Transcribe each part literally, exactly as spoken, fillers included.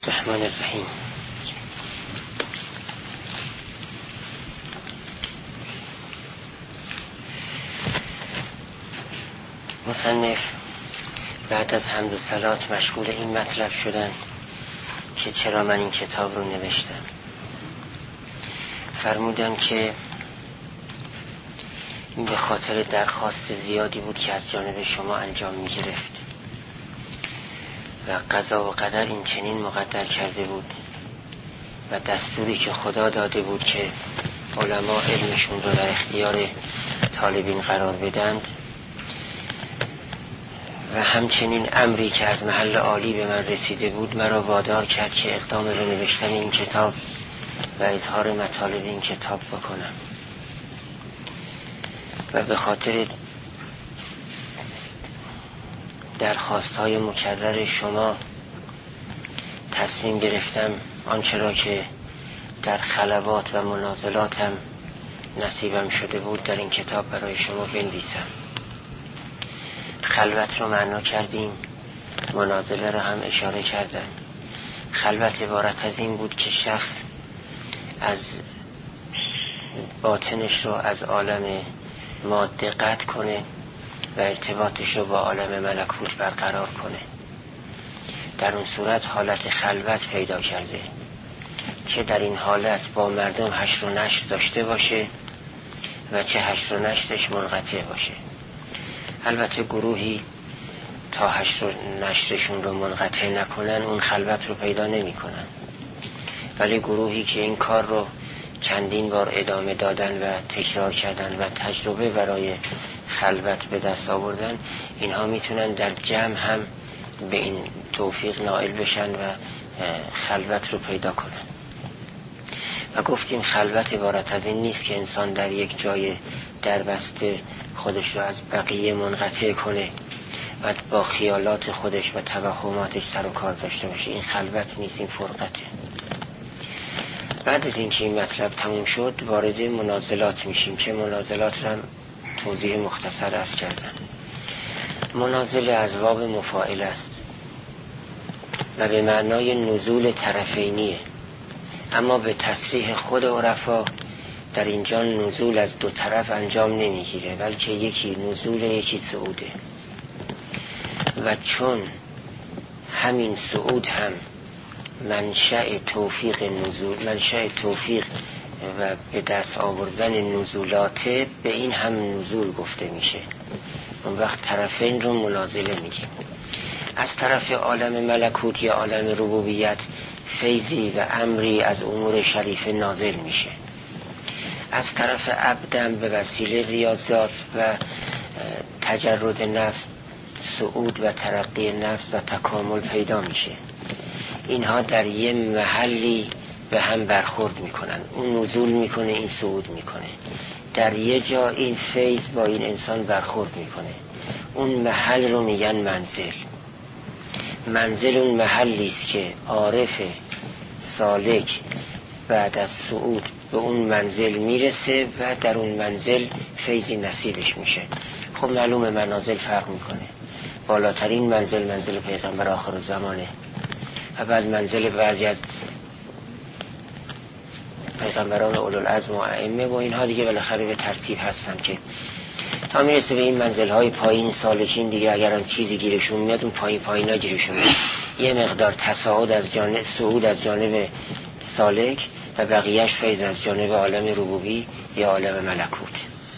الرحمن الرحیم. مصنف بعد از حمد و صلات مشغول این مطلب شدن که چرا من این کتاب رو نوشتم. فرمودن که این به خاطر درخواست زیادی بود که از جانب شما انجام می گرفت و قضا و قدر این چنین مقدر کرده بود و دستوری که خدا داده بود که علما علمشون رو در اختیار طالبین قرار بدند و همچنین امری که از محل عالی به من رسیده بود مرا وادار کرد که اقدام به نوشتن این کتاب و اظهار مطالب این کتاب بکنم و به خاطر درخواست‌های مکرر شما تصمیم گرفتم آنچه را که در خلوات و منازلاتم نصیبم شده بود در این کتاب برای شما بنویسم. خلوت رو معنا کردیم، منازله رو هم اشاره کردم. خلوت عبارت از این بود که شخص از باطنش رو از عالم ماده قطع کنه و ارتباطش رو با عالم ملکوت برقرار کنه. در اون صورت حالت خلوت پیدا کرده، چه در این حالت با مردم حشر و نشر داشته باشه و چه حشر و نشرش منقطع باشه. البته گروهی تا حشر و نشرشون رو منقطع نکنن اون خلوت رو پیدا نمی کنن، ولی گروهی که این کار رو چندین بار ادامه دادن و تکرار کردن و تجربه برای خلوت به دست آوردن، اینها میتونن در جمع هم به این توفیق نائل بشن و خلوت رو پیدا کنن. و گفتیم خلوت عبارت از این نیست که انسان در یک جای دربسته خودش رو از بقیه منقطع کنه و با خیالات خودش و توهماتش سر و کار داشته باشه. این خلوت نیست، این فرقته. بعد از این که این مطلب تموم شد وارد منازلات میشیم که منازلات رو هم توضیح مختصر عرض کردم. منازله از باب مفاعل است و به معنای نزول طرفینیه، اما به تصریح خود عرفا در اینجا نزول از دو طرف انجام نمیگیره، بلکه یکی نزول یکی صعوده. و چون همین صعود هم منشأ توفیق نزول منشأ توفیق و به دست آوردن نزولاته، به این هم نزول گفته میشه. اون وقت طرفین رو منازله میگیم. از طرف عالم ملکوت یا عالم ربوبیت فیضی و امری از امور شریفه نازل میشه. از طرف عبدم به وسیله ریاضات و تجرد نفس صعود و ترقی نفس و تکامل پیدا میشه. اینها در یه محلی به هم برخورد میکنن، اون نزول میکنه این صعود میکنه. در یه جا این فیض با این انسان برخورد میکنه، اون محل رو میگن منزل. منزل اون محلی است که عارف سالک بعد از صعود به اون منزل میرسه و در اون منزل فیضی نصیبش میشه. خب معلومه منازل فرق میکنه. بالاترین منزل منزل پیغمبر آخر زمانه و بعد منزل بعضی از پیغمبران اولوالعزم و ائمه و اینها دیگه بالاخره به ترتیب هستن که تا میرسه به این منزل‌های پایین سالکین دیگه اگر آن چیزی گیرشون میاد اون پایین پایینا گیرشون میاد. یه مقدار تصاعد از جانب صعود از جانب سالک و بقیهش فیض از جانب عالم ربوبی یا عالم ملکوت.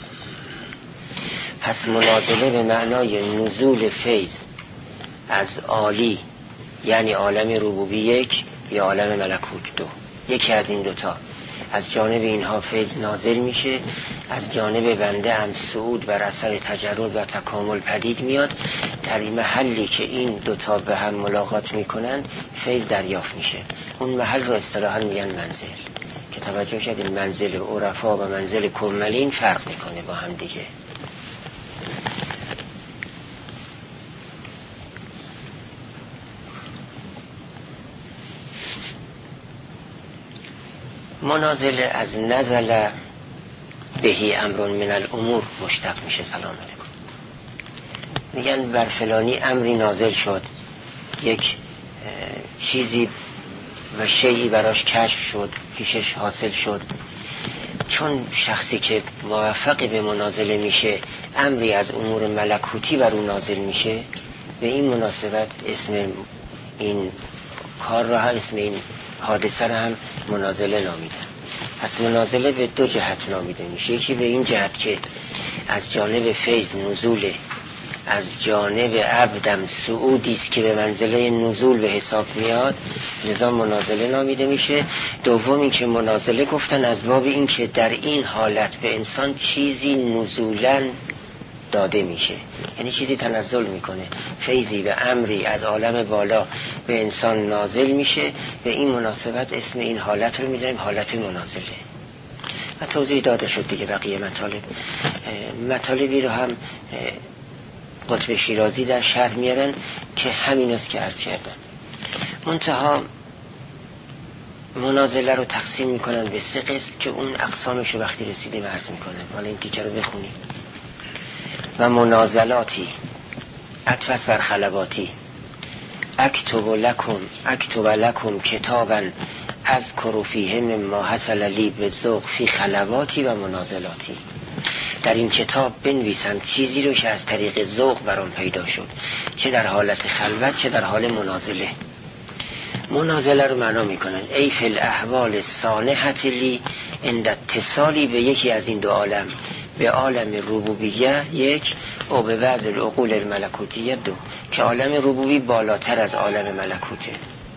پس منازله به معنای نزول فیض از عالی یعنی عالم ربوبی یک یا عالم ملکوت دو، یکی از این دوتا از جانب اینها فیض نازل میشه، از جانب بنده هم صعود بر اثر تجرد و تکامل پدید میاد. در این محلی که این دوتا به هم ملاقات میکنن فیض دریافت میشه. اون محل رو اصطلاحاً میگن منزل، که توجه شدید منزل عرفا و منزل کملین فرق میکنه با هم دیگه. منازله از نزل بهی امر من الامور مشتق میشه. سلام علیکم. میگن بر فلانی امری نازل شد، یک چیزی و شیعی براش کشف شد، پیشش حاصل شد، چون شخصی که موفق به منازله میشه امری از امور ملکوتی بر اون نازل میشه، به این مناسبت اسم این کار را هم، اسم این حادثه را هم منازله نامیدن. پس منازله به دو جهت نامیده میشه، یکی به این جهت که از جانب فیض نزول، از جانب عبدم صعودی است که به منزله نزول به حساب میاد، لذا منازله نامیده میشه. دوم این که منازله گفتن از باب این که در این حالت به انسان چیزی نزولاً داده میشه، یعنی چیزی تنزل میکنه، فیضی و امری از عالم بالا به انسان نازل میشه. به این مناسبت اسم این حالت رو میذاریم حالت منازله. و توضیح داده شد دیگه بقیه مطالب. مطالبی رو هم قطب شیرازی در شرح میارن که همین است که عرض کردم. منتها منازله رو تقسیم میکنن به سه قسم که اون اقسامش رو وقتی رسیده عرض میکنن. حالا این تیکه رو بخونیم. و منازلاتی عطف بر خلواتی، اکتب لکم اکتب لکم کتابا اذکر فیه مما حصل لی بالذوق فی خلواتی و منازلاتی. در این کتاب بنویسم چیزی رو که از طریق ذوق برام پیدا شد، چه در حالت خلوت چه در حال منازله. منازله رو معنا میکنن ای فی الاحوال صانحة لی عند اتصالی به یکی از این دو عالم، به عالم ربوبیه یک و به وضع العقول الملکوتیه دو، که عالم ربوبی بالاتر از عالم ملکوته.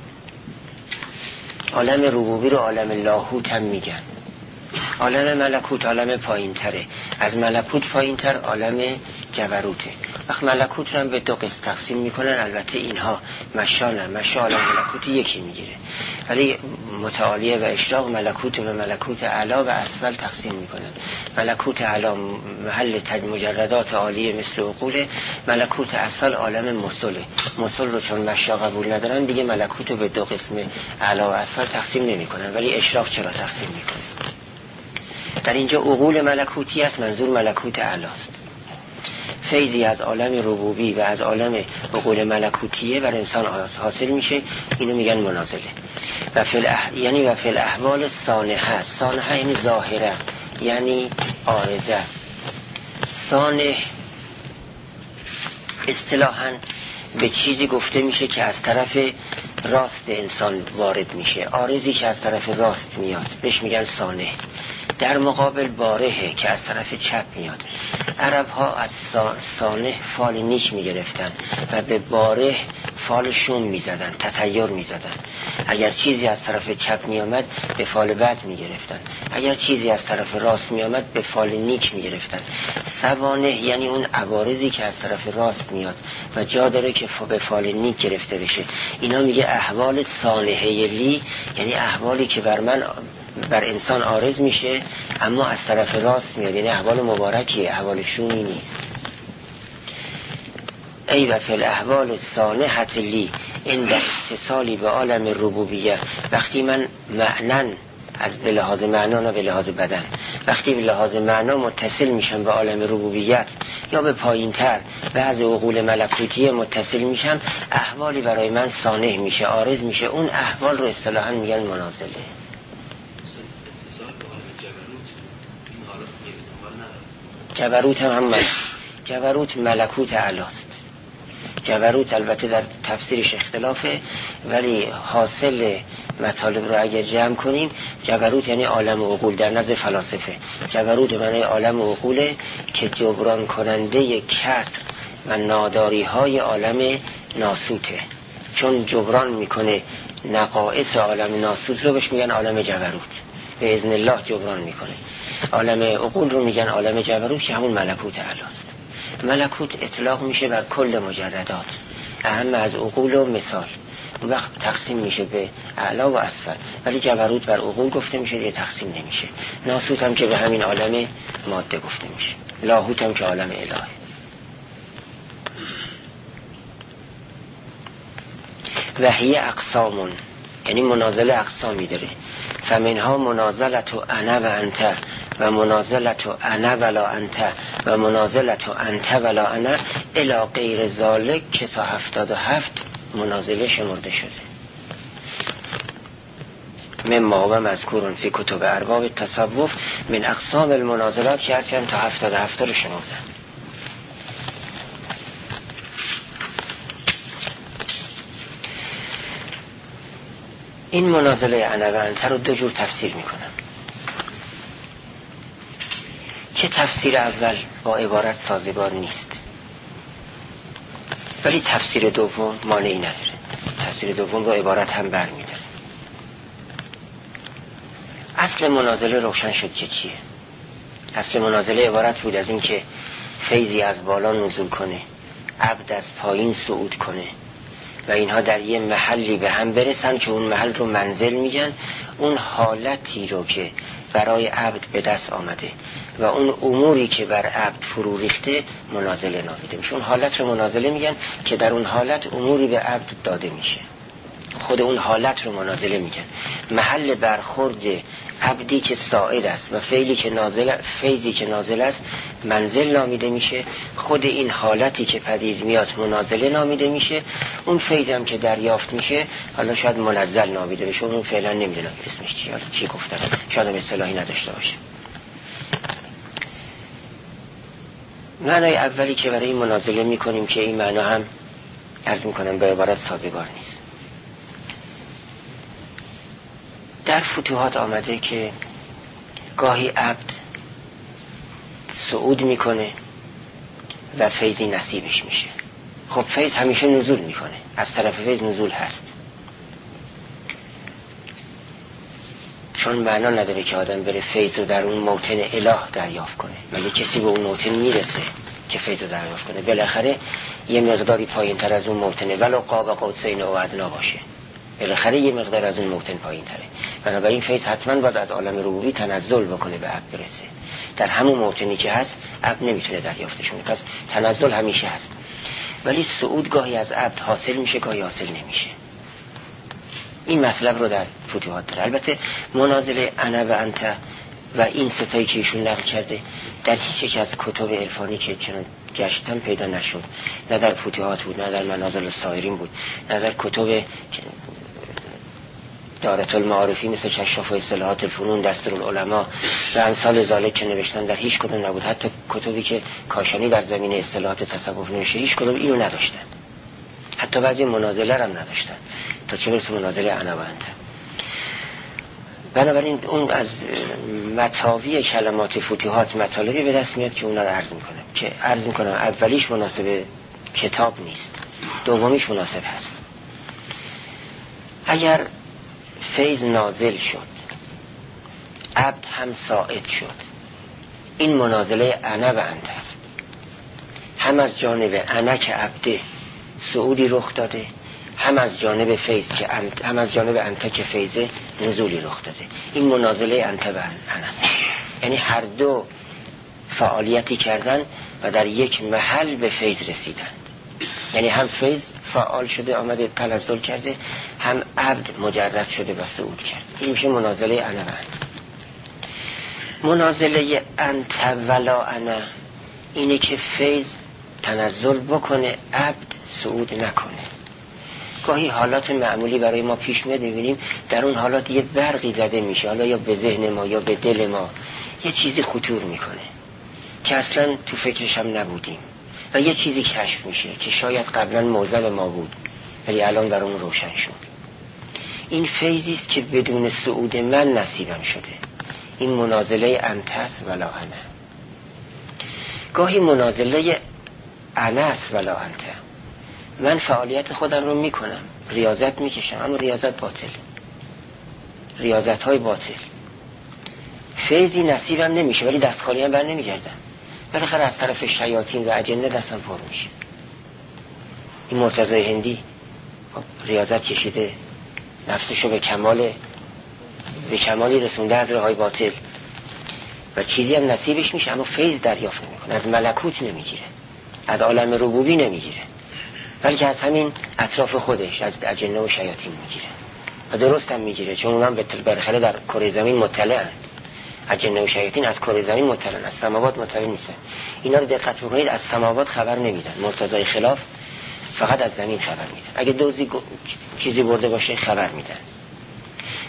عالم ربوبی رو عالم لاهوت هم میگن. عالم ملکوت عالم پایین تره، از ملکوت پایین تر عالم جبروته. وقت ملکوت رو هم به دو قسم تقسیم میکنن. البته اینها مشانن، مشا عالم ملکوتی یکی میگیره، ولی متعالیه و اشراق ملکوت و ملکوت اعلی و اسفل تقسیم میکنن. ملکوت اعلی محل تج مجردات عالیه مثل عقوله، ملکوت اسفل عالم مسله. مسل رو چون مشا قبول ندارن دیگه ملکوت رو به دو قسم اعلی و اسفل تقسیم نمیکنن، ولی اشراق چرا تقسیم میکنن؟ در اینجا عقول ملکوتی است، منظور ملکوت اعلی است. فیضی از عالم ربوبی و از عالم عقول ملکوتیه بر انسان حاصل میشه، اینو میگن منازله. و فی الاح... یعنی و فی الاحوال صانحه. صانحه یعنی ظاهره، یعنی عارضه. صانح اصطلاحاً به چیزی گفته میشه که از طرف راست انسان وارد میشه، عارضی که از طرف راست میاد بهش میگن صانح. در مقابل بارهه که از طرف چپ میاد. عرب ها از صانح فال نیک میگرفتن و به باره فال شوم میزدن، تطیر میزدن. اگر چیزی از طرف چپ میامد به فال بد میگرفتن، اگر چیزی از طرف راست میامد به فال نیک میگرفتن. سوانح یعنی اون عوارضی که از طرف راست میاد و جا داره که به فال نیک گرفته بشه. اینا میگه احوال صانحه لی، یعنی احوالی که بر من بر انسان عارض میشه اما از طرف راست میاد، یعنی احوال مبارکیه، احوال شومی نیست. ای و فی الاحوال صانحة لی عند اتصالی به عالم ربوبیه. وقتی من معنن از به لحاظ معنا نه به لحاظ بدن، وقتی به لحاظ معنا متصل میشم به عالم ربوبیت یا به پایین تر و از عقول ملکوتیه متصل میشم، احوالی برای من صانح میشه، عارض میشه. اون احوال رو اصطلاحاً میگن منازله. جبروت هم هم جبروت ملکوت اعلاست. جبروت البته در تفسیرش اختلافه، ولی حاصل مطالب رو اگر جمع کنیم، جبروت یعنی عالم عقول در نزد فلاسفه. جبروت معنی عالم عقوله که جبران کننده کسر و ناداری های عالم ناسوته، چون جبران میکنه نقائص عالم ناسوت رو بهش میگن عالم جبروت، به اذن الله جبران میکنه. عالم عقول رو میگن عالم جبروت که همون ملکوت اعلاست. ملکوت اطلاق میشه بر کل مجردات، اهم از عقول و مثال. اون وقت تقسیم میشه به اعلا و اسفل، ولی جبروت بر عقول گفته میشه، دیگه تقسیم نمیشه. ناسوت هم که به همین عالم ماده گفته میشه. لاهوت هم که عالم الهه. وحی اقسامون، یعنی منازله اقسامی داره. فمنها منازلت انا و انت و منازلت انا ولا انت و منازلت انت ولا انا الی غیر ذالک که تا هفتاد و هفت منازله شمرده شده. مما و مذکورون فی کتب ارباب تصوف من اقسام المنازلات که هستیم تا هفتاد هفته رو شنوندن. این منازله انا و انت رو دو جور تفسیر میکنم که تفسیر اول با عبارت سازگار نیست، ولی تفسیر دوم مانعی نداره. تفسیر دوم با عبارت هم برمیداره. اصل منازله روشن شد که چیه؟ اصل منازله عبارت بود از این که فیضی از بالا نزول کنه، عبد از پایین صعود کنه و اینها در یه محلی به هم برسن که اون محل رو منزل میگن. اون حالتی رو که برای عبد به دست آمده و اون اموری که بر عبد فرو ریخته منازله نامیده میشه. اون حالت رو منازله میگن که در اون حالت اموری به عبد داده میشه. خود اون حالت رو منازله میگن. محل برخورد عبدی که صاعد است و فعلی که نازل، فیضی که نازل است منزل نامیده میشه. خود این حالتی که پدید میاد منازله نامیده میشه. اون فیض هم که دریافت میشه حالا شاید منزل نامیده میشه. اون فعلا نمیدونم اسمش چیه، حالا چی گفتن، شاید هم اصطلاحی نداشته باشه. معنای اولی که برای این منازله میکنیم که این معنا هم عرض میکنم به عبارت سازگار نیست. در فتوحات آمده که گاهی عبد صعود میکنه و فیضی نصیبش میشه. خب فیض همیشه نزول میکنه، از طرف فیض نزول هست، چون معنا نداره که آدم بره فیض رو در اون موطن اله دریافت کنه. مگه کسی به اون موطن میرسه که فیض رو دریافت کنه؟ بالاخره یه مقداری پایین تر از اون موطنه، ولو قاب قوسین او ادنا باشه، بالاخره یه مقدار از اون موطن پایین تره. بنابراین فیض حتما باید از عالم ربوبی تنزل بکنه به عبد برسه. در همون موطنی که هست عبد نمیتونه دریافتش کنه، پس تنزل همیشه هست. ولی صعود گاهی از عبد حاصل میشه، گاهی حاصل نمیشه. این مطلب رو در فتوحات داره. البته منازله انا و انت و این ستایی که ایشون نقل کرده در هیچ یک از کتب عرفانی که چنان گشتن پیدا نشد. نه در فتوحات بود، نه در منازل السائرین بود، نه در کتب دارت المعارفی مثل کشاف و اصطلاحات الفنون، دستورالعلماء و امثال ذالک که نوشتن در هیچ کدوم نبود. حتی کتبی که کاشانی در زمینه اصطلاحات تصوف نوشته هیچ کدوم اینو نداشتن. حتی بعضی منازله هم نداشتن، تا چه برسه منازله انا و انت. بنابراین اون از متاوی کلمات فتوحات مطالبی به دست میاد که اونا رو عرض میکنه. که عرض میکنم اولیش مناسب کتاب نیست، دومیش مناسب هست. اگر فیض نازل شد، عبد هم صاعد شد، این منازله انا و انت است. هم از جانب انا که عبده صعودی رخ داده، هم از جانب فیض که انت، هم از جانب انت که فیض نزولی رخ داده. این منازله انت و انا است. یعنی هر دو فعالیتی کردن و در یک محل به فیض رسیدن. یعنی هم فیض فعال شده آمده تنزل کرده، هم عبد مجرد شده و صعود کرد. این میشه منازله انا و انت. منازله انت ولا انا اینه که فیض تنزل بکنه، عبد صعود نکنه. گاهی حالات معمولی برای ما پیش میاد، میبینیم در اون حالات یه برقی زده میشه، حالا یا به ذهن ما یا به دل ما یه چیزی خطور میکنه که اصلا تو فکرش هم نبودیم و یه چیزی کشف میشه که شاید قبلا موزل ما بود ولی الان بر اون روشن شد. این فیضی است که بدون صعود من نصیبم شده. این منازله انت است ولا انا. گاهی منازله انا است ولا انت. من فعالیت خودم رو میکنم، ریاضت میکشم، اما ریاضت باطل، ریاضت های باطل، فیضی نصیبم نمیشه ولی دست خالی هم بر نمیگردم. بالاخره از طرف شیاطین و اجنه دستم پر میشه. این مرتضی هندی ریاضت کشیده، نفسشو به کمال به کمالی رسونده از راه های باطل و چیزی هم نصیبش میشه، اما فیض دریافت نمیکنه، از ملکوت نمیگیره، از عالم ربوبی نمیگیره، بلکه از همین اطراف خودش از اجنه و شیاطین میگیره. و درست هم میگیره، چون اونم به بالاخره در کره زمین مطلعن. اجنه و شیاطین از کره زمین مطلعن، از سماوات مطلع نیستن. اینا رو دقت بکنید، از سماوات خبر نمیدن. مرتضی خلاف فقط از زمین خبر میدن. اگه دوزی چیزی برده باشه خبر میدن.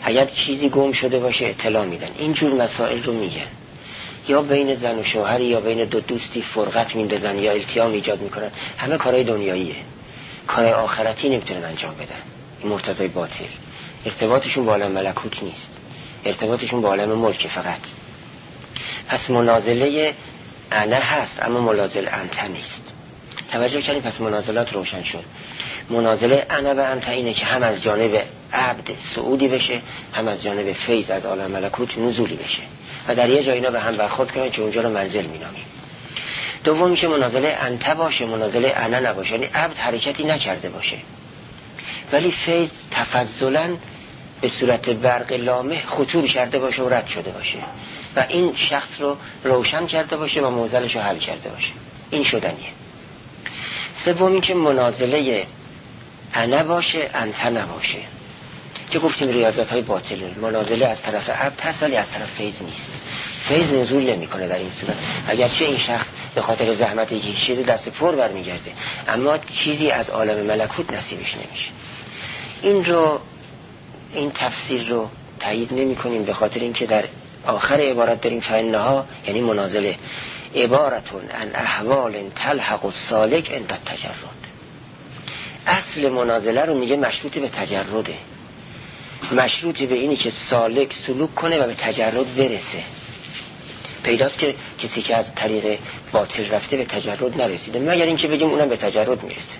اگر چیزی گم شده باشه اطلاع میدن. اینجور مسائل رو میگن. یا بین زن و شوهری یا بین دو دوستی فرقت میندازن یا التیام ایجاد میکنن. همه کارهای دنیاییه، کارهای آخرتی نمیتونن انجام بدن. این مرتضای باطل ارتباطشون با عالم ملکوت نیست، ارتباطشون با عالم ملک فقط. پس منازله انا هست اما منازله انت نیست. توجه کنید. پس منازلات روشن شد. منازله انا و انت اینه که هم از جانب عبد صعودی بشه، هم از جانب فیض از عالم ملکوت نزولی بشه و در یه جای اینا به هم برخورد کنن که اونجا رو منزل مینامیم. دوم میشه منازله انت باشه، منازله انا نباشه، یعنی عبد حرکتی نکرده باشه ولی فیض تفضلا به صورت برق لامع خطور کرده باشه و رد شده باشه و این شخص رو روشن کرده باشه و معضلش رو حل کرده باشه. این شدنیه. سومی که منازله انا باشه انت نباشه، که گفتیم ریاضت های باطله. منازله از طرف عبد هست ولی از طرف فیض نیست. فیض نزول نمی کنه در این صورت، اگرچه این شخص به خاطر زحمتی که کشیده دست پر برمیگرده اما چیزی از عالم ملکوت نصیبش نمیشه. این رو این تفسیر رو تایید نمی کنیم به خاطر اینکه در آخر عبارت داریم فإنها، یعنی منازله عبارتون عن احوال تلحق السالک عند التجرد. اصل منازله رو میگه مشروط به تجرده، مشروط به اینی که سالک سلوک کنه و به تجرد برسه. پیداست که کسی که از طریق باطل رفته به تجرد نرسیده، مگر اینکه بگیم اونم به تجرد میرسه.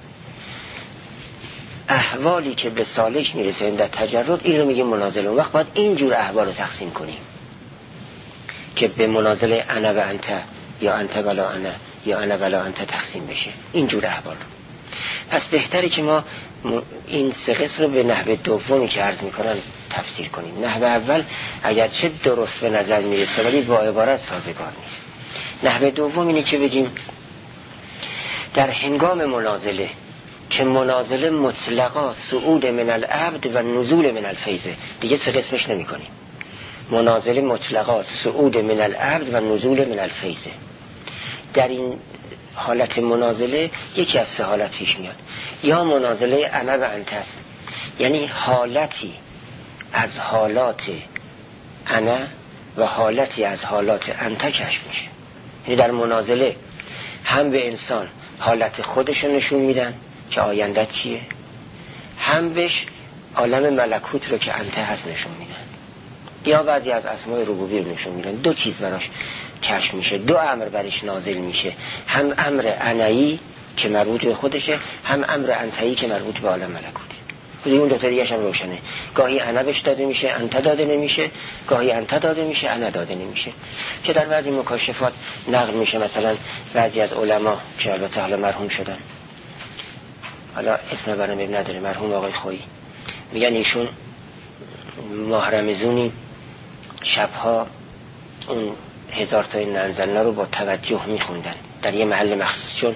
احوالی که به سالک میرسه عند تجرد، این رو میگه منازله. اون وقت باید اینجور احوال رو تقسیم کنیم که به منازله انا و انت یا انت بلا انا یا انا بلا انت تقسیم بشه، اینجور احوال. پس بهتره که ما این سه قسم رو به نحو دومی که عرض میکنن تفسیر کنیم. نحو اول اگرچه درست به نظر میرسه ولی با عبارت سازگار نیست. نحو دوم اینه که بگیم در هنگام منازله که منازله مطلقا صعود من العبد و نزول من الفیض، دیگه سه قسمش نمی کنیم. منازله مطلقا صعود من العبد و نزول من الفیض. در این حالت منازله یکی از سه حالت پیش میاد. یا منازله انا و انت است، یعنی حالتی از حالات انا و حالتی از حالات انت کشف میشه. یعنی در منازله هم به انسان حالت خودشون نشون میدن که آیندت چیه، هم بهش عالم ملکوت رو که انت هست نشون میدن، یا بعضی از اسماء ربوبی رو نشون میدن. دو چیز براش کشف میشه، دو امر برش نازل میشه، هم امر انایی که مربوط به خودشه، هم امر انتایی که مربوط به عالم ملکوته. اون دو تا دیگه هم روشنه. گاهی انا بهش داده میشه انت داده نمیشه، گاهی انت داده میشه انا داده نمیشه، که در بعضی مکاشفات نقل میشه. مثلا بعضی از علما که البته حالا مرحوم شدن، حالا اسم برام اب نداره، مرحوم آقای خویی، میگن ایشون ماه رمضونی شبها اون هزار تا ننزلنا رو با توجه میخوندن در یه محل مخصوص، چون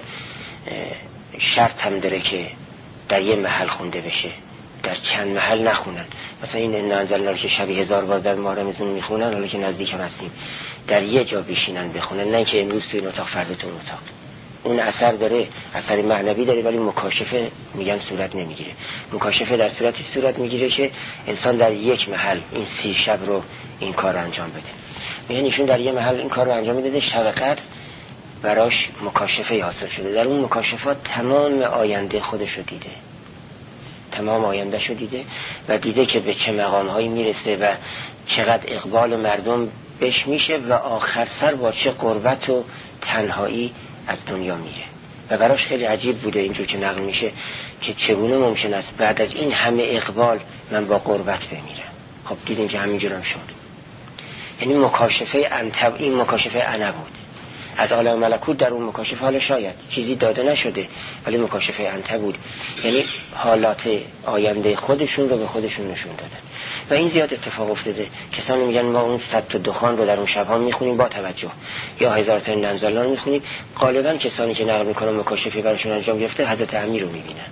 شرط هم داره که در یه محل خونده بشه، در چند محل نخونن. مثلا این ننزلنا رو که شبی هزار بار در ماه رمضون میخونن، حالا که نزدیک هم هستیم در یه جا بشینن بخونن، نه که امروز توی این اتاق فردا تو اتاق. اون اثر داره، اثر معنوی داره، ولی مکاشفه میگن صورت نمیگیره. مکاشفه در صورتی صورت میگیره که انسان در یک محل این سی شب رو این کار رو انجام بده. میگن ایشون در یه محل این کار رو انجام میده، شب قدر براش مکاشفه حاصل شده. در اون مکاشفات تمام آینده خودش رو دیده، تمام آینده شو دیده و دیده که به چه مقامهایی میرسه و چقدر اقبال مردم بهش میشه و آخر سر با چه غربت و تنهایی از دنیا میره. و براش خیلی عجیب بوده اینجور که نقل میشه که چگونه ممکن است بعد از این همه اقبال من با غربت بمیرم. خب دیدیم که همینجور هم شد. یعنی مکاشفه انت، این مکاشفه انا بود از عالم ملکوت. در اون مکاشفه حالا شاید چیزی داده نشده ولی مکاشفه انت بود، یعنی حالات آینده خودشون رو به خودشون نشون دادن. و این زیاد اتفاق افتاده. کسانی میگن ما اون صد تا دخان رو در اون شبها میخونیم با توجه، یا هزار تا ننزلنا رو میخونیم. غالبا کسانی که نقل میکنن مکاشفه براشون انجام گرفته حضرت امیر رو میبینن.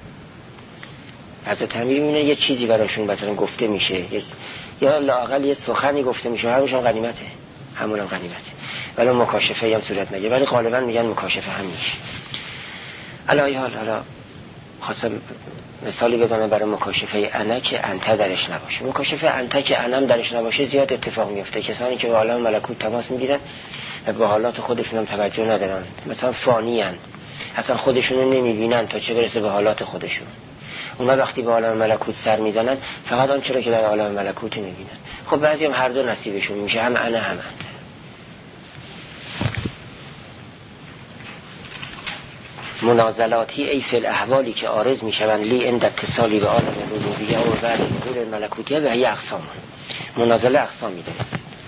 حضرت امیر میبینن یه چیزی براشون مثلا گفته میشه، یا لااقل یه سخنی گفته میشه، همونش هم غنیمته، همون هم غنیمته، ولی مکاشفه هم صورت نگیره. ولی غالبا میگن مکاشفه هم میشه. علی حال حالا خواستم مثالی بزنم برای مکاشفه انا که انت درش نباشه. مکاشفه انت که انم درش نباشه زیاد اتفاق میفته. کسانی که با عالم ملکوت تماس میگیرن و به حالات خودشون هم توجه ندارن، مثلا فانی هن، اصلا خودشونو نمیبینن تا چه برسه به حالات خودشون. اونا وقتی به عالم ملکوت سر میزنن فقط آنچه را که در عالم ملکوت میبینن. خب بعضی هم هر دو نصیبشون میشه، هم انا هم انت. منازلاتی ای فی الاحوالی که عارض میشوند لی عند اتصالی به عالم ربوبیه و بعد ظهور ملکوتیه و هی اقسام. منازله اقسامی داره.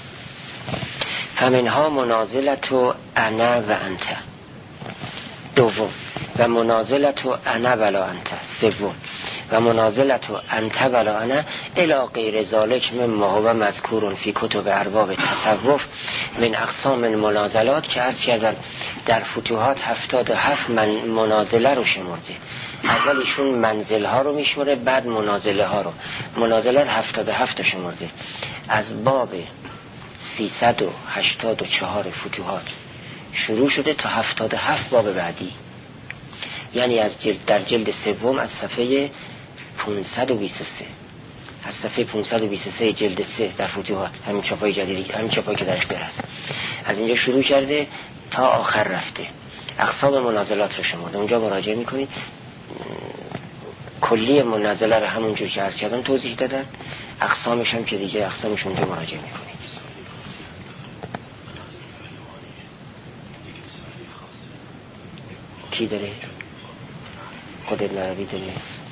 فمنها منازلت و انا و انت دوم، و منازلت و انا ولا انت سوم، و منازلت و انت ولا انا الی غیر ذالک مما هو مذکور فی کتب ارباب تصوف من اقسام المنازلات که عرض کردم در فتوحات هفتاد و هفت من منازله رو شمرده. اول ایشون منزل ها رو میشمره، بعد منازله ها رو. منازله هفتاد و هفت شمرده. از باب سیصد و هشتاد و چهار فتوحات شروع شده تا هفتاد و هفت باب بعدی، یعنی از جلد در جلد سوم از صفحه پانصد و بیست و سه، از صفحه پانصد و بیست و سه جلد سه در فتوحات، همین چاپای جدیدی، همین چاپایی که درش برد، از اینجا شروع کرده تا آخر رفته. اقسام منازلات رو شمرده، اونجا مراجعه میکنید. کلی منازله رو همونجور که عرض کردم توضیح دادن، اقسامش هم که دیگه اقسامش اونجا مراجعه میکنید. کی داره؟ خود ابن عربی داره؟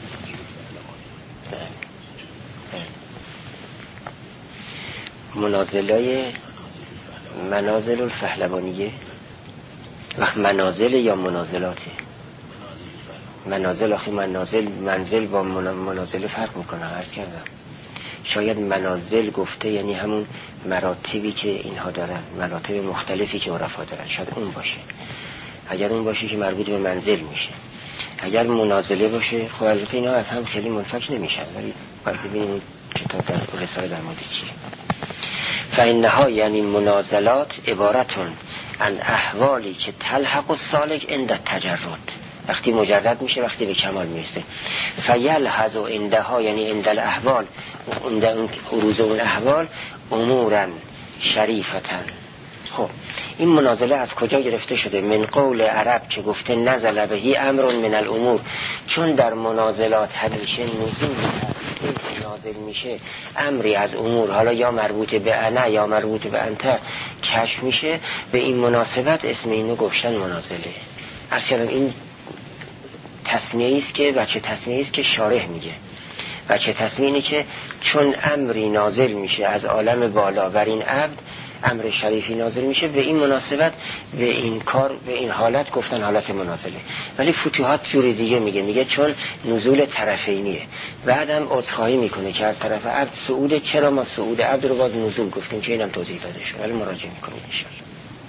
منازلای منازل الفهلوانیه. وقت منازل یا منازلاته؟ منازل آخی منازل منزل با منازل فرق میکنه. عرض کردم شاید منازل گفته یعنی همون مراتبی که اینها دارن، مراتب مختلفی که عرفا دارن، شاید اون باشه. اگر اون باشه که مربوط به منزل میشه. اگر منازله باشه خب البته اینا از هم خیلی منفک نمیشن، ولی باید ببینیم کتاب در رساله در مورد چیه. فإنها یعنی منازلات عبارتون عن احوالی که تلحق السالک عند التجرد، وقتی مجرد میشه، وقتی به کمال میرسه. فیلحظ عندها یعنی عند الاحوال، عند عروض اون احوال امورا شریفتن. خب این منازله از کجا گرفته شده؟ من قول عرب که گفته نزل بهی امر من الامور، چون در منازلات همیشه نزول نازل میشه امری از امور، حالا یا مربوط به انا یا مربوط به انت کشف میشه. به این مناسبت اسم اینو گفتن منازله. اصلا این تسمیه است که بچه تسمیه است که شارح میگه. بچه تسمیه اینه که چون امری نازل میشه از عالم بالا بر این عبد، امر شریفی نازل میشه، به این مناسبت به این کار به این حالت گفتن حالت منازله. ولی فتوحات جور دیگه میگه، میگه چون نزول طرفینیه. بعدم عذرخواهی میکنه که از طرف عبد صعود، چرا ما صعود عبد رو باز نزول گفتیم که اینم توضیح داده شد، ولی مراجعه میکنید ان شاءالله.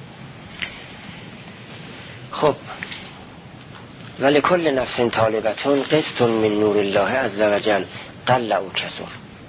خب ولی کل نفس طالبتون قسط من نور الله عز وجل قل او کثر.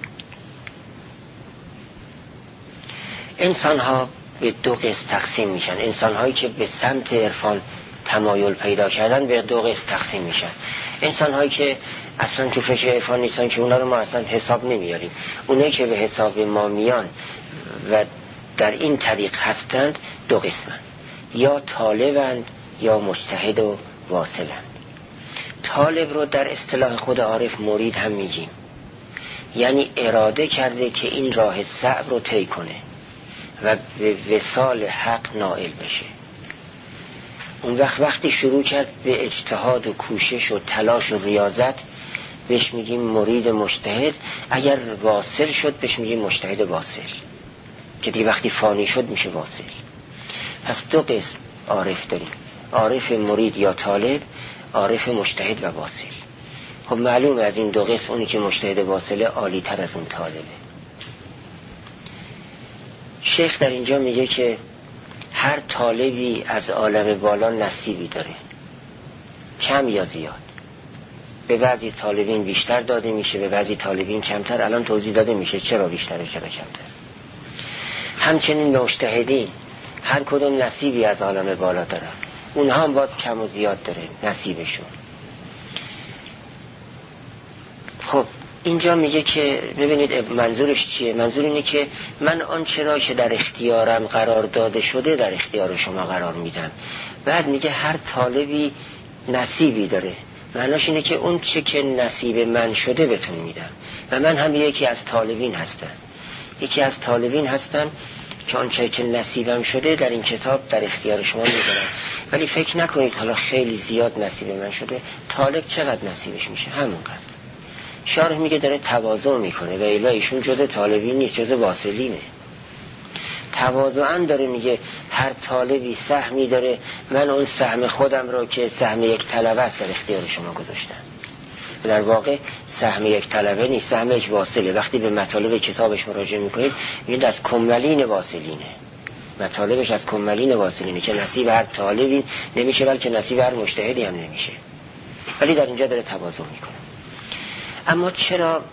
انسان ها به دو قسم تقسیم میشن. انسان هایی که به سمت عرفان تمایل پیدا کردن به دو قسم تقسیم میشن. انسان هایی که اصلا تو فکر عرفان نیستن که اونا رو ما اصلا حساب نمیاریم. اونایی که به حساب ما میان و در این طریق هستند دو قسمند، یا طالبند یا مجتهد و واصلند. طالب رو در اصطلاح خود عارف مرید هم میگیم، یعنی اراده کرده که این راه صعب رو طی کنه و به وصال حق نائل بشه. اون وقت وقتی شروع کرد به اجتهاد و کوشش و تلاش و ریاضت بهش میگیم مرید مجتهد. اگر واصل شد بهش میگیم مجتهد واصل، که دیگه وقتی فانی شد میشه واصل. پس دو قسم عارف داریم، عارف مرید یا طالب، عارف مجتهد و واصل. خب معلومه از این دو قسم اونی که مجتهد واصله عالی تر از اون طالبه. شیخ در اینجا میگه که هر طالبی از عالم بالا نصیبی داره، کم یا زیاد. به بعضی طالبین بیشتر داده میشه، به بعضی طالبین کمتر. الان توضیح داده میشه چرا بیشتر و چرا کمتر. همچنین مجتهدین هر کدوم نصیبی از عالم بالا داره، اونها هم باز کم و زیاد داره نصیبشون. اینجا میگه که ببینید منظورش چیه. منظور اینه که من آنچه را که در اختیارم قرار داده شده در اختیار شما قرار میدم. بعد میگه هر طالبی نصیبی داره. معناش اینه که اون چه که نصیب من شده بهتون میدم و من هم یکی از طالبین هستم. یکی از طالبین هستم که آنچه که نصیبم شده در این کتاب در اختیار شما میذارم. ولی فکر نکنید حالا خیلی زیاد نصیب من شده. طالب چقدر نصیبش میشه؟ همونقدر. شارح میگه داره تواضع میکنه و الا ایشون جز طالبین نیست، جز واصلینه. تواضعاً داره میگه هر طالبی سهمی داره، من اون سهم خودم رو که سهم یک طلبه است در اختیار شما گذاشتم. در واقع سهم یک طلبه نیست، سهم یک واصله. وقتی به مطالب کتابش مراجعه میکنید میگه از کمالین واصلینه، مطالبش از کمالین واصلینه که نصیب هر طالبی نمیشه بلکه نصیب هر مجتهدی هم نمیشه. ولی در اینجا داره تواضع میکنه. اما چرا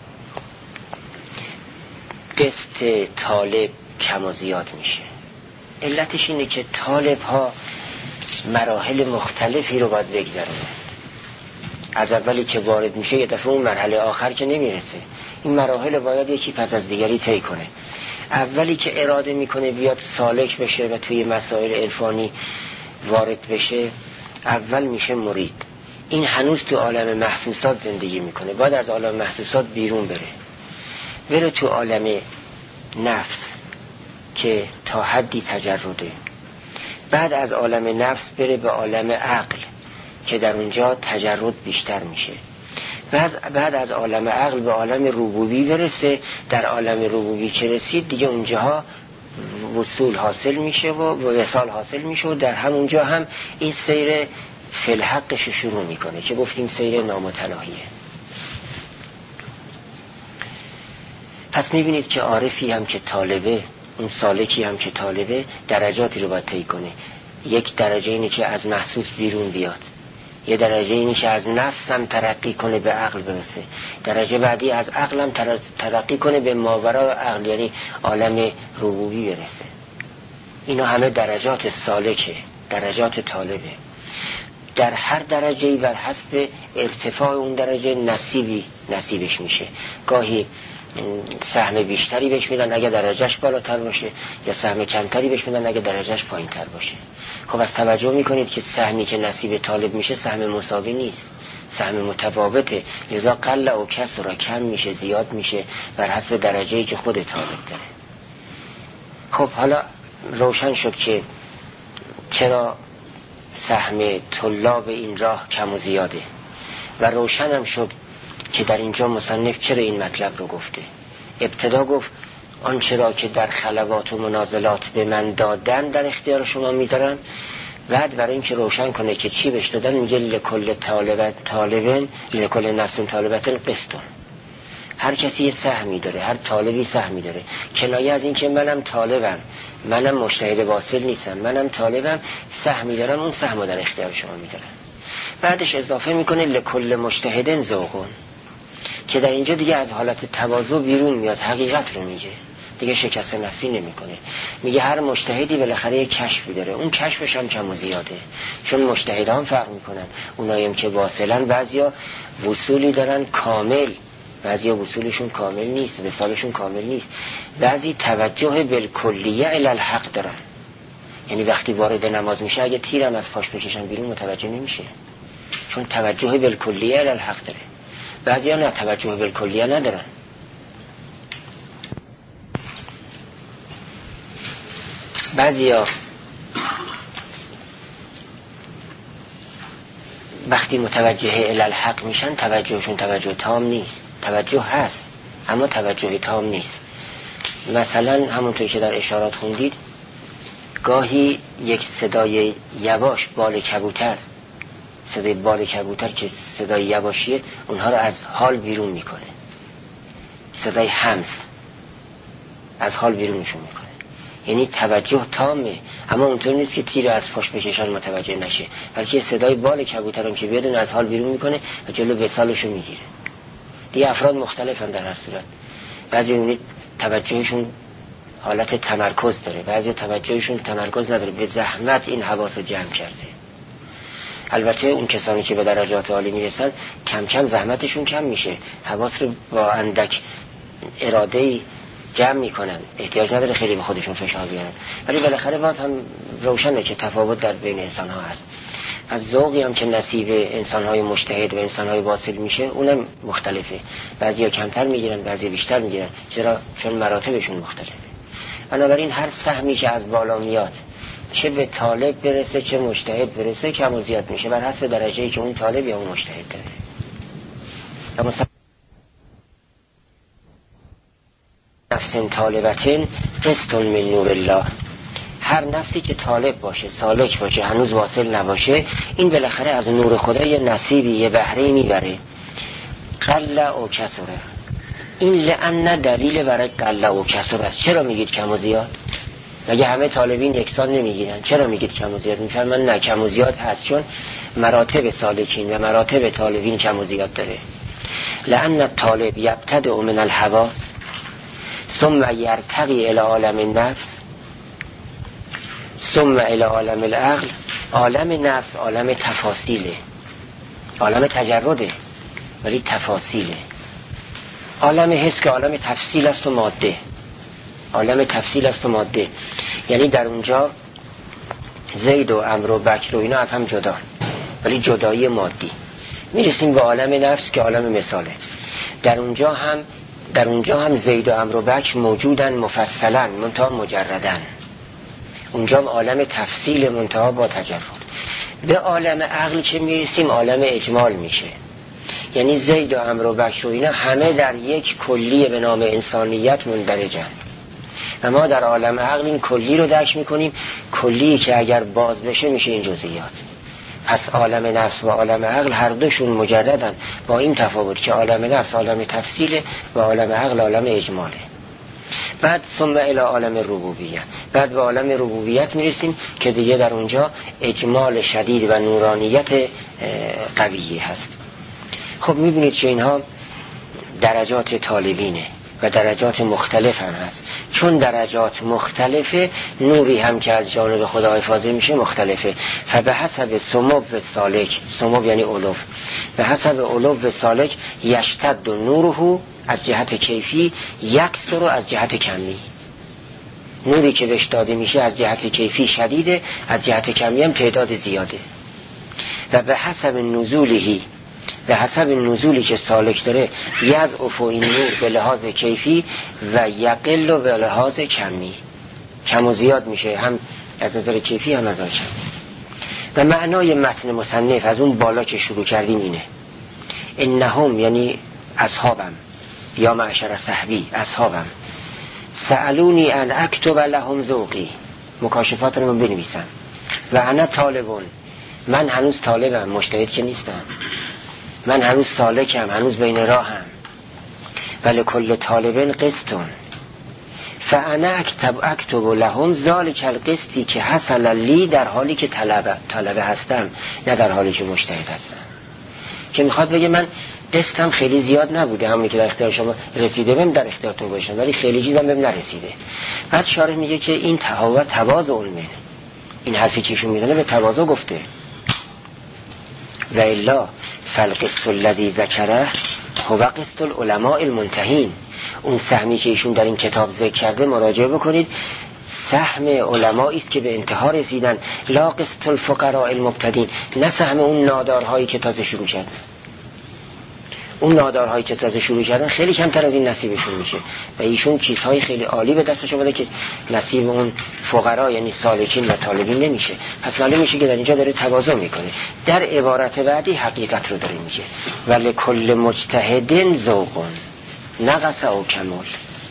قسط طالب کم و زیاد میشه؟ علتش اینه که طالب ها مراحل مختلفی رو باید بگذرونه. از اولی که وارد میشه یه دفعه اون مرحله آخر که نمیرسه، این مراحل باید یکی پس از دیگری طی کنه. اولی که اراده میکنه بیاد سالک بشه و توی مسائل عرفانی وارد بشه، اول میشه مرید. این هنوز تو عالم محسوسات زندگی میکنه، باید از عالم محسوسات بیرون بره بره تو عالم نفس که تا حدی تجرده. بعد از عالم نفس بره به عالم عقل که در اونجا تجرد بیشتر میشه. بعد بعد از عالم عقل به عالم ربوبی برسه. در عالم ربوبی که رسید دیگه اونجاها وصول حاصل میشه و وصال حاصل میشه و در همونجا هم این سیر فی الحقش شروع میکنه که گفتیم سیر نامتناهیه. پس میبینید که عارفی هم که طالبه، اون سالکی هم که طالبه، درجاتی رو باید طی کنه. یک درجه اینه که از محسوس بیرون بیاد، یه درجه اینه که از نفس هم ترقی کنه به عقل برسه، درجه بعدی از عقل هم ترقی کنه به ماورا عقل یعنی عالم ربوبی برسه. اینا همه درجات سالکه، درجات طالبه. در هر درجه‌ای بر حسب ارتفاع اون درجه نصیبی نصیبش میشه. گاهی سهم بیشتری بهش میدن اگه درجهش بالاتر باشه، یا سهم کمتری بهش میدن اگه درجهش پایینتر باشه. خب از توجه میکنید که سهمی که نصیب طالب میشه سهم مساوی نیست، سهم متفاوته، لذا قل و کسر را کم میشه زیاد میشه بر حسب درجه‌ای که خود طالب داره. خب حالا روشن شد که چرا سهم طلاب این راه کم و زیاده و روشن هم شد که در اینجا مصنف چرا این مطلب رو گفته. ابتدا گفت آنچه را که در خلوات و منازلات به من دادن در اختیار شما میذارن. بعد برای اینکه روشن کنه که چی بهش دادن میگه لکل طالبت طالبن لکل نفس طالبت قسطن. هر کسی یه سهمی داره، هر طالبی سهمی داره. کنایه از این که منم طالبم، منم مجتهد واصل نیستم، منم طالبم، سهمی دارم، اون سهمو در اختیار شما میذارم. بعدش اضافه میکنه لکل مجتهدن ذوقون، که در اینجا دیگه از حالت تواضع بیرون میاد، حقیقت رو میگه، دیگه شکست نفسی نمیکنه. میگه هر مجتهدی بالاخره یک کشفی داره، اون کشفش هم کم و زیاده، چون مجتهدان فرق میکنن. اوناییم که واصلن بعضیا وصولی دارن کامل، بعضیا وصولشون کامل نیست، وصالشون کامل نیست. بعضی توجه بالکلیه الی الحق دارن، یعنی وقتی وارد نماز میشه اگه تیرم از پاش بکشن بیرون متوجه نمیشه، چون توجه بالکلیه الی الحق داره. بعضیا نه، توجه بالکلیه ندارن. بعضیا وقتی متوجه الی الحق میشن توجهشون توجه تام نیست، توجه هست اما توجه تام نیست. مثلا همونطور که در اشارات خوندید، گاهی یک صدای یواش بال کبوتر، صدای بال کبوتر که صدای یواشیه، اونها رو از حال بیرون میکنه. صدای همس از حال بیرونشون میکنه، یعنی توجه تامه، اما اونطور نیست که تیر از پاش بکشن متوجه نشه، بلکه صدای بال کبوتر هم که بیاد اون از حال بیرون میکنه و جلو وصالشو میگیره. دیگه افراد مختلفن در هر صورت. بعضی اونی توجهشون حالت تمرکز داره، بعضی توجهشون تمرکز نداره، به زحمت این حواسو جمع کرده. البته اون کسانی که به درجات عالی میرسن کم کم زحمتشون کم میشه، حواس رو با اندک اراده‌ای جمع میکنن، احتیاج نداره خیلی به خودشون فشار بیارن، ولی بالاخره باز هم روشنه که تفاوت در بین انسان ها هست. از ذوقی هم که نصیب انسان های مجتهد و انسان های واصل میشه اونم مختلفه، بعضیا کمتر میگیرن بعضیا بیشتر میگیرن، چرا؟ چون مراتبشون مختلفه. بنابراین هر سهمی که از بالا میاد چه به طالب برسه چه مجتهد برسه کم و زیاد میشه بر حسب درجه‌ای که اون طالب یا اون مجتهد داره. مثلا نفس طالبتن قسط من نور الله، هر نفسی که طالب باشه سالک باشه هنوز واصل نباشه این بالاخره از نور خدا یه نصیبی یه بهره میبره. قل او کسره، این لأن دلیل برای قل او کسره است. چرا میگید کم و زیاد؟ مگه همه طالبین یکسان نمیگیرن؟ چرا میگید کم و زیاد؟ میفرمان نه کم و زیاد هست، چون مراتب سالکین و مراتب طالبین کم و زیاد داره. لأن الطالب یبتدئ من الحواس ثم یرتقی الی عالم النفس ثم الی عالم العقل. عالم نفس عالم تفاصیله، عالم تجرده ولی تفاصیله. عالم حس که عالم تفصیل است و ماده، عالم تفصیل است و ماده، یعنی در اونجا زید و عمرو و بکر و اینا از هم جدا ولی جدایی مادی. میرسیم به عالم نفس که عالم مثاله، در اونجا هم در اونجا هم زید و عمرو و بکر موجودن مفصلا منتها مجردن، اونجا عالم تفصیل منتها با تجرد. به عالم عقل که میرسیم عالم اجمال میشه، یعنی زید و عمرو و بکر و اینا همه در یک کلی به نام انسانیت مندرجن و ما در عالم عقل این کلی رو درک میکنیم، کلی که اگر باز بشه میشه این جزئیات. پس عالم نفس و عالم عقل هر دوشون مجردن، با این تفاوت که عالم نفس عالم تفصیله و عالم عقل عالم اجماله. بعد ثم الی عالم ربوبیت، بعد به عالم ربوبیت میرسیم که دیگه در اونجا اجمال شدید و نورانیت قویی هست. خب میبینید که اینها درجات طالبینه و درجات مختلف هم هست. چون درجات مختلفه نوری هم که از جانب خدا حفاظه میشه مختلفه. فبه حسب سمو و سالک، سمو یعنی علو، به حسب علو و سالک یشتد و نوره از جهت کیفی یکسر از جهت کمی. نوری که بهش داده میشه از جهت کیفی شدیده، از جهت کمی هم تعداد زیاده. و به حسب نزولهی، به حسب نزولی که سالک داره یضعف این نور به لحاظ کیفی و یقل به لحاظ کمی، کم و زیاد میشه هم از نظر کیفی هم از نظر کمی. و معنای متن مصنف از اون بالا که شروع کردیم اینه: انهم یعنی اصحابم یا معشر صحبی اصحابم سألونی ان اکتب لهم ذوقی، مکاشفات رو من بنویسم، و انا طالبون، من هنوز طالبم، مجتهد که نیستم، من هنوز سالکم، هنوز بین راهم. ولی کل طالبین قسطون فانا اکتب اکتب لهم ذالک القسطی که حصل لی، در حالی که طلبه طلبه هستم نه در حالی که مجتهد هستم. که میخواد بگه من قسطم خیلی زیاد نبوده، همونی که در اختیار شما رسیده بهم در اختیارتون گذاشتم ولی خیلی چیزم بهم نرسیده. بعد شارح میگه که این تهاور تواضع علمه، این حرفی که ایشون میزنه به تواضع گفته. و الا فالقسط الذی ذکره هو قسط العلماء المنتهین، اون سهمی که ایشون در این کتاب ذکر کرده مراجعه بکنید، سهم علمایی است که به انتها رسیدن، لا قسط الفقراء المبتدین، نه سهم اون نادارهایی که تازه شروع کردن. اون نادارهایی که تازه شروع کردن خیلی کمتر از این نصیبشون میشه و ایشون چیزهای خیلی عالی به دستش آورده که نصیب اون فقرا یعنی سالکین و طالبین نمیشه. پس معلوم میشه که در اینجا داره تواضع میکنه. در عبارت بعدی حقیقت رو داره میگه: ولی کل مجتهد ذوقون نقص او کمال،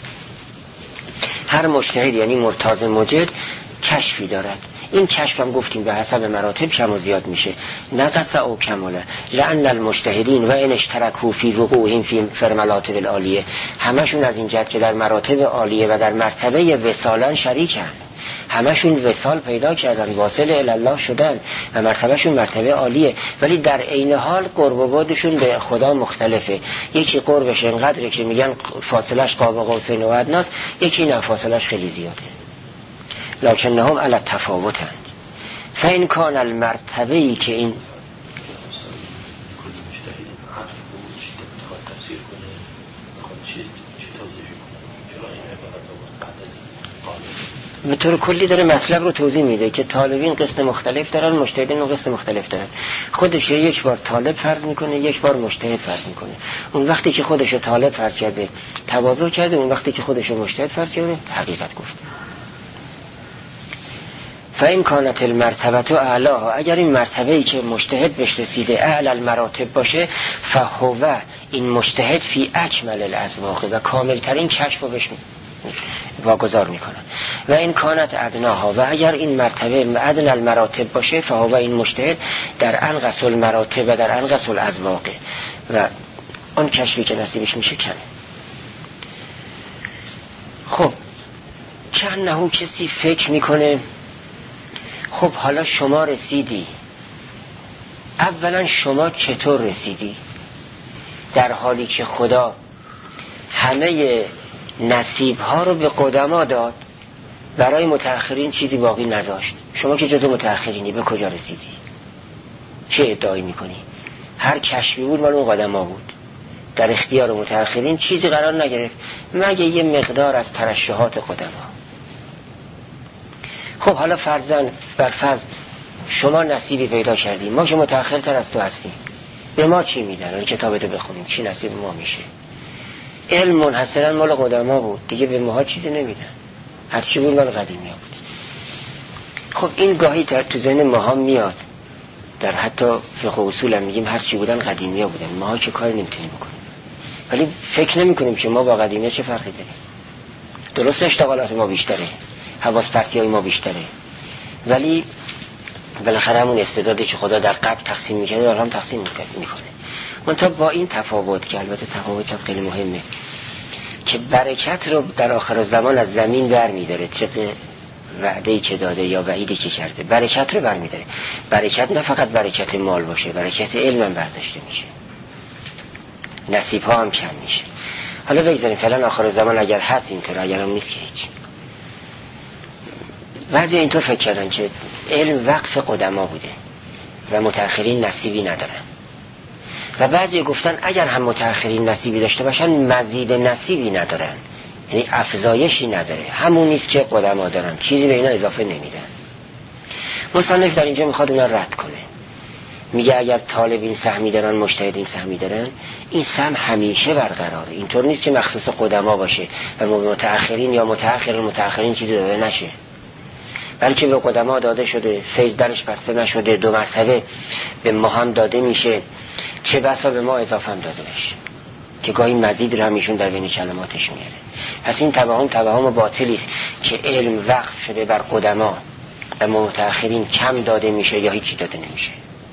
هر مجتهد یعنی مرتاض مجد کشفی دارد. این کشف هم گفتیم به حسب مراتب کم و زیاد میشه. نقص او کماله لأن المجتهدین و ان اشترکوا فی وقوعهم فی فرملاتب العالیه، همشون از این جهت که در مراتب عالیه و در مرتبه وصالن شریکن، همشون وصال پیدا کردن، واصل الی الله شدن و مرتبهشون مرتبه عالیه، ولی در عین حال قرب و بعدشون به خدا مختلفه. یکی قربش اینقدره که میگن فاصلش قاب قوسین و ادناست، یکی نه فاصلش خیلی زیاده. لکنهم علی تفاوتن. فین کان المرتبه‌ای که این به طور کلی داره مطلب رو توضیح میده که طالبین قسم مختلف دارن، مجتهدین قسم مختلف دارن. خودش یک بار طالب فرض میکنه، یک بار مجتهد فرض میکنه. اون وقتی که خودش رو طالب فرض کرده تواضع کرده، اون وقتی که خودش رو مجتهد فرض کرده حقیقت گفته. فإن كانت المرتبه اعلاها، اگر این مرتبه‌ای که مجتهد بهش رسیده اعلی المراتب باشه، فهو این مجتهد فی اکمل الاسواق، و کامل ترین کشف رو بهش واگذار میکنن. و این کانت ادناها، و اگر این مرتبه ادنى المراتب باشه، فهو این مجتهد در انقص المراتب و در انقص الاسواق، و اون کشفی که نصیبش میشه کمه. خب چند نهو کسی فکر میکنه خب حالا شما رسیدی، اولا شما چطور رسیدی؟ در حالی که خدا همه نصیب ها رو به قدما داد، برای متأخرین چیزی باقی نذاشت. شما که جزو متأخرینی، به کجا رسیدی؟ چه ادعایی میکنی؟ هر کشفی بود مال اون قدما بود، در اختیار متأخرین چیزی قرار نگرفت مگه یه مقدار از ترشحات قدما. خب حالا فرضاً بر فرض شما نصیبی پیدا کردیم، ما که متأخرتر از تو هستیم، به ما چی میدن؟ اون کتابتو بخونیم چی نصیب ما میشه؟ علم منحصراً مال قدما بود، دیگه به ما چیزی نمیدن، هر چی بود مال قدیمی ها بود. خب این گاهی در تو ذهن ما هم میاد، در حتی فقه اصول هم میگیم هر چی بودن قدیمی ها بودن، ما که کاری نمیتونیم بکنیم، ولی فکر نمی کنیم که ما با قدیمی چه فرقی داریم. درست اشتغالات ما بیشتره، حواس پرتی های ما بیشتره، ولی بالاخره همون استعدادی که خدا در قبل تقسیم میکنه در هم تقسیم میکنه. منتها با این تفاوت که البته تفاوت هم خیلی مهمه، که برکت رو در آخر زمان از زمین برمیداره، طبق وعده‌ای که داده یا وعیدی که کرده برکت رو برمیداره. برکت نه فقط برکت مال باشه، برکت علم هم برداشته میشه، نصیب ها هم کم میشه. حالا بگذاریم فعلا آخر زمان اگر هست اینطور، اگر هم نیست که هیچ. بعضی اینطور فکر کردن که علم وقف قدما بوده و متأخرین نصیبی ندارن، و بعضی گفتن اگر هم متأخرین نصیبی داشته باشن مزید نصیبی ندارن، یعنی افزایشی نداره، همون نیست که قدما دارن، چیزی به اینا اضافه نمیدن. مصنف در اینجا میخواد اینا رد کنه، میگه اگر طالبین سهمی دارن، مجتهدین سهمی دارن، این سهم همیشه برقراره. اینطور نیست که مخصوص قدما باشه و متأخرین یا متأخر متأخرین چیزی داده نشه، بلکه به قدما داده شده، فیض درش بسته نشده، دو مرتبه به ما هم داده میشه، چه بسا به ما اضافه هم داده بشه که گاهی مزید رو همیشون در بین کلماتش میاره. پس این توهم توهم باطلی است که علم وقف شده بر قدما و متأخرین کم داده میشه یا هیچی داده نمیشه.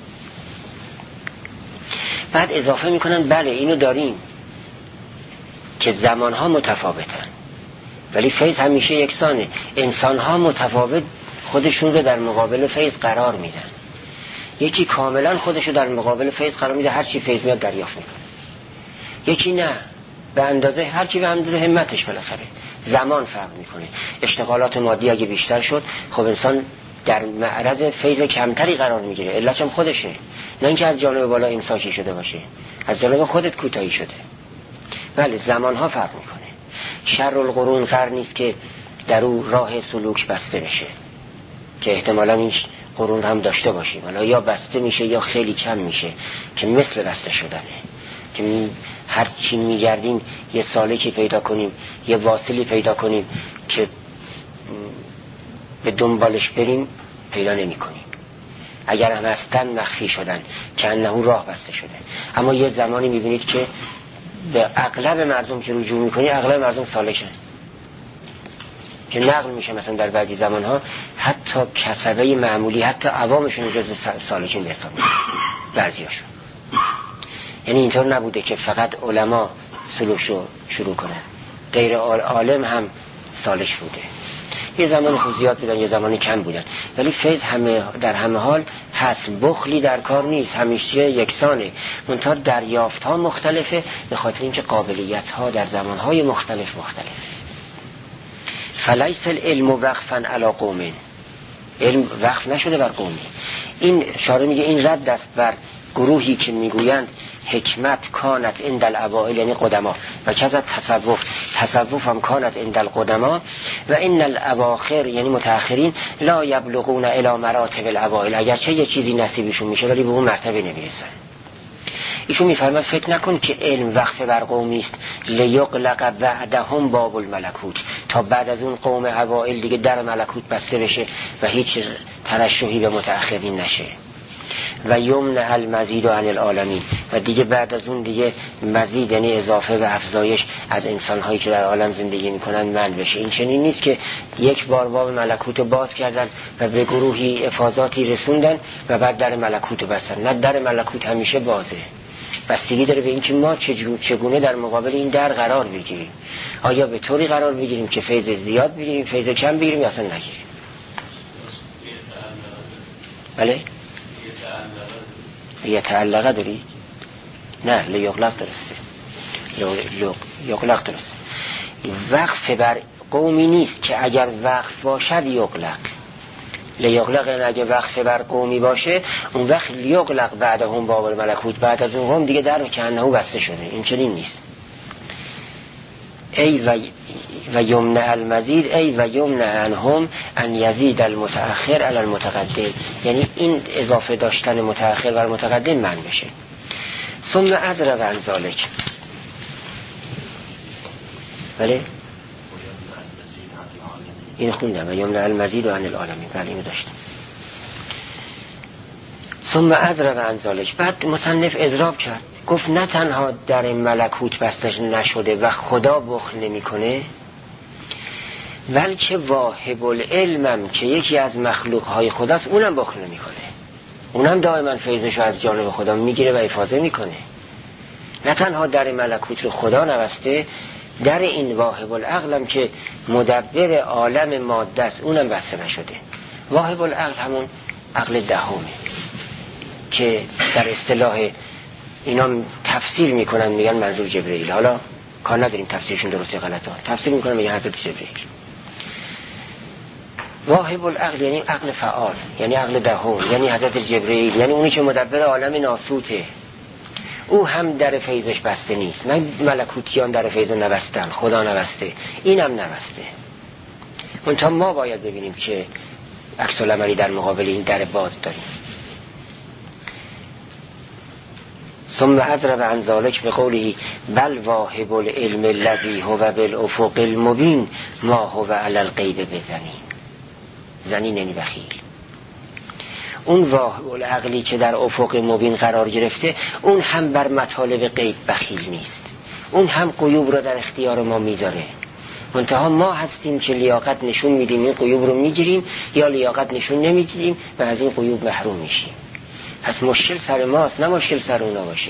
بعد اضافه میکنن بله اینو داریم که زمانها متفاوتن ولی فیض همیشه یکسانه. انسانها متفاوت خودشون رو در مقابل فیض قرار میدن. یکی کاملا خودشو در مقابل فیض قرار میده، هر چی فیض میاد دریافت میکنه. یکی نه، به اندازه هر چی به اندازه همتش. بالاخره زمان فرق میکنه. اشتغالات مادی اگه بیشتر شد، خب انسان در معرض فیض کمتری قرار میگیره. علتش هم خودشه، نه اینکه از جانب بالا امساکی شده باشه، از جانب خودت کوتاهی شده. بله زمانها فرق میکنه. شر القرون قرنی است که در او راه سلوک بسته بشه، که احتمالاً این قرون هم داشته باشیم، حالا یا بسته میشه یا خیلی کم میشه، که مثل بسته شدنه، که هر چی میگردیم یه سالکی پیدا کنیم، یه واصلی پیدا کنیم که به دنبالش بریم پیدا نمی کنیم. اگر هم هستن مخفی شدن که انه راه بسته شده. اما یه زمانی میبینید که به اغلب مردم که رجوع میکنی اغلب مردم سالکن، که نقل میشه مثلا در بعضی زمانها حتی کسبه معمولی، حتی عوامشون جز سالکین به حساب میاد بعضیاشون. یعنی اینطور نبوده که فقط علما سلوکشو شروع کنن، غیر عالم هم سالک بوده. یه زمان خوب زیاد بودن، یه زمانی کم بودن، ولی فیض همه در همه حال هست. بخلی در کار نیست، همیشه یکسانه، منتها دریافت ها مختلفه، به خاطر اینکه قابلیت ها در زمان های مختلف مختلف. فلیس العلم وقفا علی قوم، علم وقف نشده بر قومی. این شارع میگه این رد است بر گروهی که میگویند حکمت کانت عند الاوائل، یعنی قدما، و کذا تصوف، تصوف هم کانت عند القدما و ان الاواخر یعنی متأخرین لا یبلغون الی مراتب الاوائل، اگرچه یه چیزی نصیبشون میشه ولی به اون مرتبه نمیرسن. ایشون میفرماد فکر نکن که علم وقف بر قومی است لیغلق بعدهم باب الملکوت، تا بعد از اون قوم اوائل دیگه در ملکوت بسته بشه و هیچ ترشحی به متأخرین نشه. و یمنع المزید عن العالمین، و دیگه بعد از اون دیگه مزید یعنی اضافه و افزایش از انسان‌هایی که در عالم زندگی میکنن منع بشه. این چنین نیست که یک بار باب ملکوت رو باز کردن و به گروهی افاضاتی رسوندن و بعد در ملکوت رو بستن. نه، در ملکوت همیشه بازه. بستگی داره به اینکه ما چگونه در مقابل این در قرار بگیریم. آیا به طوری قرار بگیریم که فیض زیاد بگیریم، فیض کم بگیریم یا اصلا نگیریم. بله؟ یه تعلقه داری؟ نه، لیغلق درسته. یغلق درسته. وقف بر قومی نیست که اگر وقف باشد یغلق. لیغلق اگه وقف بر قومی باشه اون وقت یغلق بعدهم باب الملکوت، بعد از اون قوم دیگه در کانه بسته شده. این چنین نیست. ای و و یمنع المزید ای و یمنع عنهم ان یزید المتأخر علی المتقدم، یعنی این اضافه داشتن متأخر بر متقدم من بشه. ثم اضرب عن ذلک. بله این خوندم و یمنع المزید عن العالمین. بله اینو داشتم. ثم اضرب عن ذلک. بعد مصنف اضراب کرد، گفت نه تنها در ملکوت بسته نشده و خدا بخل نمی کنه، بلکه واهب العلمم که یکی از مخلوقهای خداست اونم بخل نمی کنه، اونم دائما فیضشو از جانب خدا میگیره و حفاظت میکنه. نه تنها در ملکوت رو خدا نبسته، در این واهب العقلم که مدبر عالم ماده است اونم بسته نشده. واهب العقل همون عقل دهمه که در اصطلاح اینا تفسیر میکنن میگن منظور جبرئیل. حالا کار نداریم تفسیرشون درسته غلطه، تفسیر میکنن میگن حضرت جبرئیل. واهب العقل یعنی عقل فعال، یعنی عقل دهم، یعنی حضرت جبرئیل، یعنی اونی که مدبر عالم ناسوته. او هم در فیضش بسته نیست، نه ملکوتیان در فیض نبستن، خدا نبسته، اینم نبسته. منتها ما باید ببینیم که عکس العملی در مقابل این در باز داریم. ثم اضرب عن ذلک بقوله بل واهب العلم الذی هو بالافق المبین ما هو علی الغیب بزنین. زنین یعنی بخیل. اون واهب العقلی که در افق مبین قرار گرفته اون هم بر مطالب غیب بخیل نیست، اون هم غیوب رو در اختیار ما میذاره. منتها ما هستیم که لیاقت نشون میدیم این غیوب رو میگیریم یا لیاقت نشون نمیدیم و از این غیوب محروم میشیم. پس مشکل سر ماست، نه مشکل سر اونا باشه.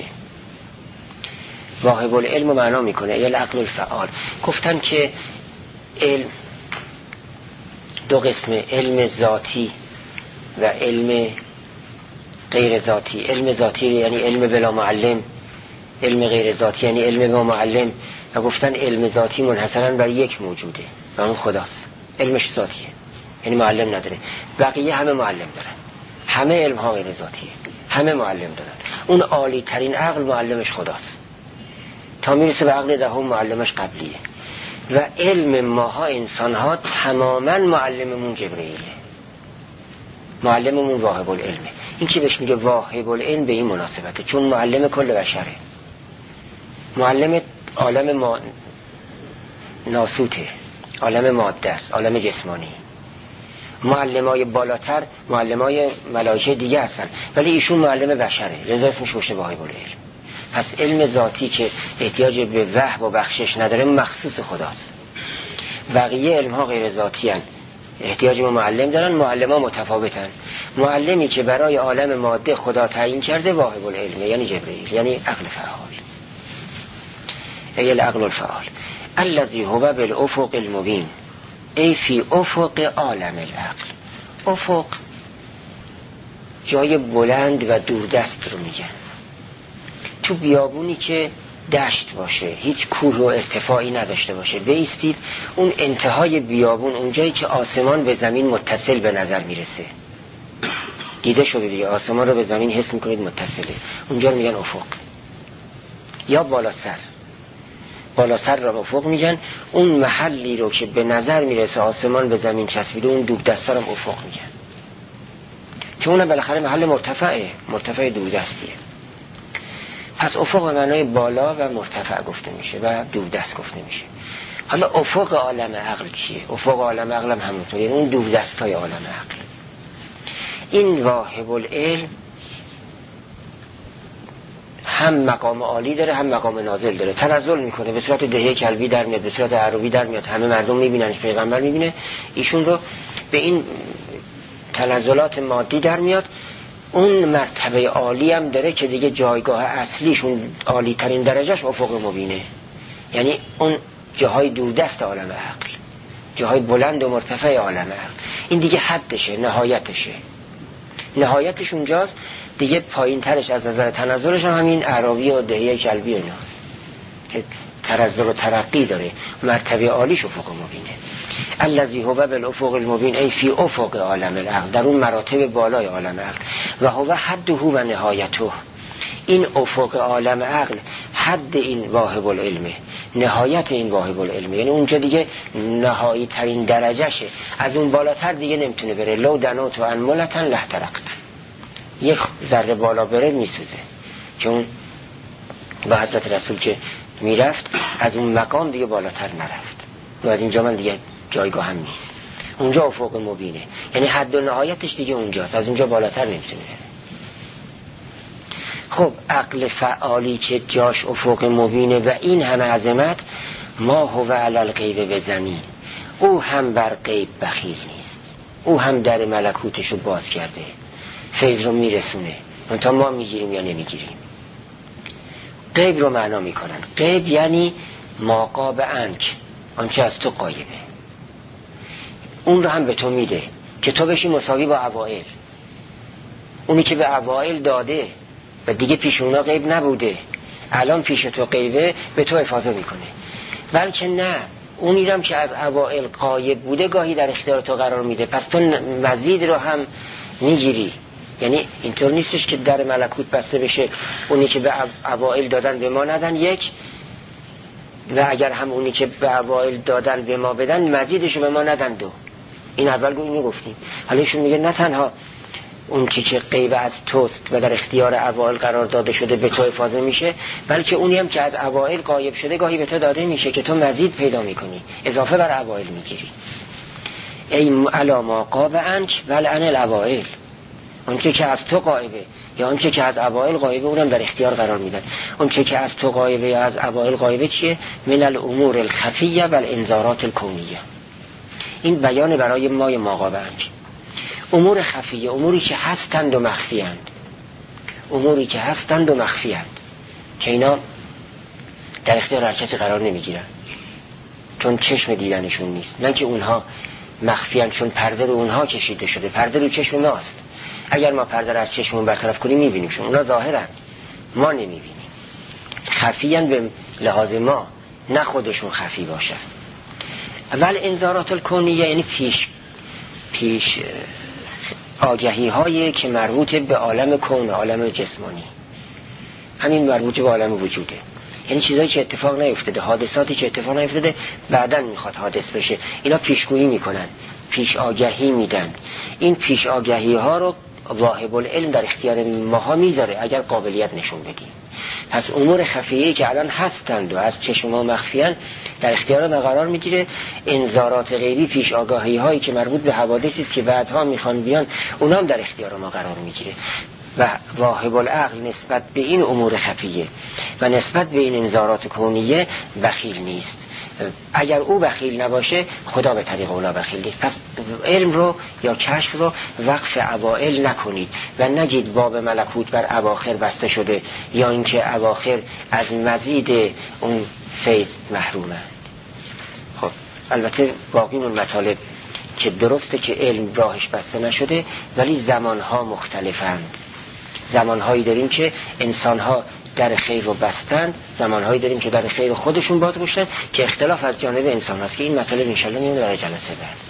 واهب العلم معنا میکنه یا العقل الفعال. گفتن که علم دو قسمه، علم ذاتی و علم غیر ذاتی. علم ذاتی یعنی علم بلا معلم، علم غیر ذاتی یعنی علم با معلم. و گفتن علم ذاتی منحصرا بر یک موجوده و اون خداست، علمش ذاتیه یعنی معلم نداره. بقیه همه معلم دارن، همه علم ها غیر ذاتیه، همه معلم دارن. اون عالی ترین عقل معلمش خداست، تا میرسه به عقل دهم معلمش قبلیه. و علم ماها انسان ها تماما معلممون جبرئیله، معلممون واهب العلمه. این که بهش میگه واهب العلم به این مناسبته، چون معلم کل بشره، معلم عالم ما... ناسوته، عالم ماده است، عالم جسمانی. معلمای بالاتر معلمای ملائکه دیگه هستن ولی ایشون معلم بشره، لذا اسمش باشه واهب العلم. پس علم ذاتی که احتیاج به وهب و بخشش نداره مخصوص خداست. بقیه علم ها غیر ذاتی هستند، احتیاج به معلم دارن، معلم ها متفاوتن. معلمی که برای عالم ماده خدا تعیین کرده واهب العلم یعنی جبرئیل، یعنی عقل فعال، ای العقل الفعال الذی هو بالافق المبین ای فی افق عالم العقل. افق جای بلند و دوردست رو میگن. تو بیابونی که دشت باشه، هیچ کوه و ارتفاعی نداشته باشه، بایستید اون انتهای بیابون، اونجایی که آسمان به زمین متصل به نظر میرسه، دیده شده دیگه، آسمان رو به زمین حس میکنید متصله، اونجا رو میگن افق. یا بالا سر، بالا سر را افق میگن. اون محلی رو که به نظر میرسه آسمان به زمین چسبیده اون دوب دستا رو افق میگن، که اونم بالاخره محل مرتفعه، مرتفع دوردستیه. پس افق به معنای بالا و مرتفع گفته میشه و دوردست گفته میشه. حالا افق عالم عقل چیه؟ افق عالم عقل هم همونطور، یعنی اون دوردستای عالم عقل. این واهب العلم هم مقام عالی داره هم مقام نازل داره، تنزل میکنه، به صورت دهیه کلبی در میاد، به صورت عربی در میاد، همه مردم میبیننش، پیغمبر میبینه ایشون رو، به این تنزلات مادی در میاد. اون مرتبه عالی هم داره که دیگه جایگاه اصلیشون عالی ترین درجهش افق مبینه، یعنی اون جاهای دوردست عالم عقل، جاهای بلند و مرتفع عالم عقل. این دیگه حدشه، نهایتشه، نهایتش اونجاست دیگه. پایین ترش از نظر تنزلش هم همین عربی و دهیه کلبی و ایناست که تنزل و ترقی داره. مرتبه عالیش افق مبینه. الذی هو بالافق المبین ای فی افق عالم العقل، در اون مراتب بالای عالم عقل. و هو حده و نهایته، این افق عالم عقل حد این واهب العلمه، نهایت این واهب العلمه، یعنی اونجا دیگه نهایی ترین درجهشه، از اون بالاتر دیگه نمیتونه بره. لو دنوت و انملتن لحترقت، یک ذره بالا بره میسوزه. که اون با حضرت رسول که میرفت از اون مقام دیگه بالاتر نرفت و از اینجا من دیگه جایگاه هم نیست. اونجا افق مبینه، یعنی حد و نهایتش دیگه اونجاست، از اونجا بالاتر نمیتونه بره. خب عقل فعالی که جاش افق مبینه و این همه عظمت، ما هو علی الغیب بزنین، او هم بر غیب بخیل نیست، او هم در ملکوتشو باز کرده، فیض رو میرسونه، منتها ما میگیریم یا نمیگیریم. غیب رو معنا میکنن. غیب یعنی ما غاب عنک، آنچه از تو غایبه، اون رو هم به تو میده که تو بشی مساوی با اوائل. اونی که به اوائل داده و دیگه پیش اونا غیب نبوده، الان پیش تو غیبه، به تو حفاظه میکنه. بلکه نه، اونی هم که از اوائل غایب بوده گاهی در اختیار تو قرار میده، پس تو مزید رو هم میگیری. یعنی اینطور نیستش که در ملکوت بسته بشه، اونی که به اوائل دادن به ما ندن یک، و اگر هم اونی که به اوائل دادن به ما بدن مزیدشو به ما ندن دو. این اول گو اینو گفتیم. حالا ایشون میگه نه تنها اون چی که غیب از توست و در اختیار اوائل قرار داده شده به تو حفاظه میشه، بلکه اونی هم که از اوائل غایب شده گاهی به تو داده میشه که تو مزید پیدا میکنی، اضافه بر اوائل میگیری. ای علا ما غاب عنک ولعن الاوائل، اون چه که از تو غایبه یا اون چه که از اوائل غایبه اونم در اختیار قرار میدن. اون چه که از تو غایبه یا از اوائل غایبه چیه؟ من الامور الخفیه و الانذارات الکونیه. این بیان برای مای ما غاب عنک. امور خفیه، اموری که هستند و مخفیند، اموری که هستند و مخفیند، که اینا در اختیار هر کسی قرار نمیگیرن چون چشم دیدنشون نیست. نه که اونها مخفیند چون پرده رو اونها کشیده شده، پرده رو چشم ماست. اگر ما پرده رو از چشمون برطرف کنیم میبینیمشون، اونا ظاهرن ما نمیبینیم. خفیان به لحاظ ما، نه خودشون خفی باشن. اول انذارات الکونیه یعنی پیش پیش آگهی هایی که مربوط به عالم کون، عالم جسمانی، همین مربوط به عالم وجوده. یعنی چیزایی که اتفاق نیفتاده، حادثاتی که اتفاق نیفتاده بعداً میخواد حادث بشه، اینا پیشگویی میکنن، پیش آگهی میدن. این پیش آگهی ها رو واهب العلم در اختیار ماها میذاره اگر قابلیت نشون بدیم. پس امور خفیه‌ای که الان هستند و از چشم ما مخفیان در اختیار ما قرار میگیره. انذارات غیبی، پیش آگاهی هایی که مربوط به حوادثی است که بعدها میخوان بیان، اونا هم در اختیار ما قرار میگیره. و واهب العقل نسبت به این امور خفیه و نسبت به این انذارات کونیه بخیل نیست. اگر او بخیل نباشه خدا به طریق اونا بخیل نیست. پس علم رو یا کشف رو وقف اوائل نکنید و نگید باب ملکوت بر اواخر بسته شده یا اینکه اواخر از مزید اون فیض محرومه. خب البته باقی اون مطالب که درسته که علم راهش بسته نشده، ولی زمانها مختلفند. زمانهایی داریم که انسانها در خیر رو بستن، زمانهایی داریم که در خیر خودشون باز گشتن، که اختلاف از جانب انسان هست که این مطالب انشالله میونه در جلسه بعد.